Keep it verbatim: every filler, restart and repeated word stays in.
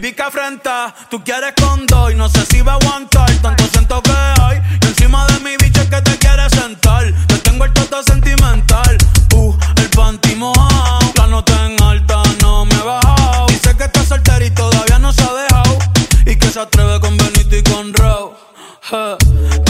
baby que afrenta. Tú quieres con dos y no sé si va a aguantar. Tanto siento que hay y encima de mi bicho es que te quieres sentar. Te tengo el toto sentimental. Uh, el panty mojado. La nota en alta no me he bajado. Dice que está soltera y todavía no se ha dejado. Y que se atreve con Benito y con Raúl. Uh,